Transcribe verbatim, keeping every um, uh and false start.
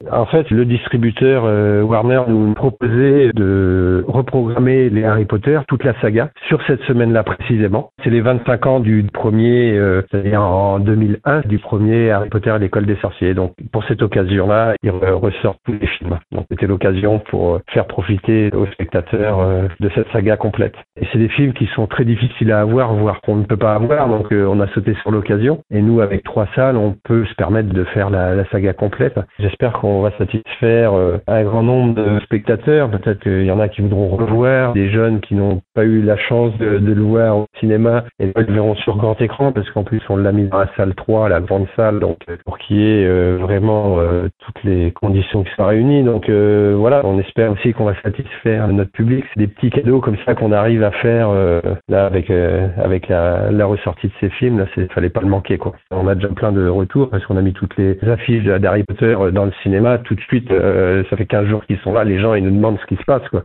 En fait, le distributeur euh, Warner nous proposait de reprogrammer les Harry Potter, toute la saga, sur cette semaine-là précisément. C'est les vingt-cinq ans du premier, euh, c'est-à-dire en deux mille un, du premier Harry Potter à l'école des sorciers. Donc, pour cette occasion-là, ils re- ressortent tous les films. Donc, c'était l'occasion pour faire profiter aux spectateurs euh, de cette saga complète. Et c'est des films qui sont très difficiles à avoir, voire qu'on ne peut pas avoir. Donc, euh, on a sauté sur l'occasion. Et nous, avec trois salles, on peut se permettre de faire la, la saga complète. J'espère qu'on va satisfaire euh, un grand nombre de spectateurs. Peut-être qu'il y en a qui voudront revoir, des jeunes qui n'ont pas eu la chance de, de le voir au cinéma et le verront sur grand écran, parce qu'en plus on l'a mis dans la salle trois, la grande salle, donc pour qu'il y ait euh, vraiment euh, toutes les conditions qui soient réunies. Donc euh, voilà, on espère aussi qu'on va satisfaire notre public. C'est des petits cadeaux comme ça qu'on arrive à faire euh, là avec euh, avec la, la ressortie de ces films. Là, c'est fallait pas le manquer, quoi. On a déjà plein de retours parce qu'on a mis toutes les affiches d'Harry Potter dans le cinéma tout de suite. Euh, ça fait quinze jours qu'ils sont là. Les gens ils nous demandent ce qui se passe, quoi.